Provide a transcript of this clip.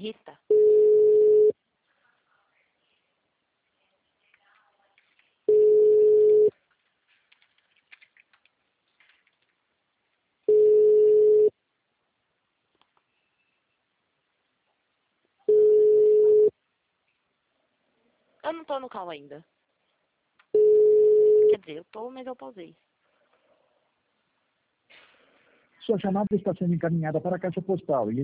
Rita. Eu não tô no call ainda. Quer dizer, eu tô, mas eu pausei. Sua chamada está sendo encaminhada para a caixa postal e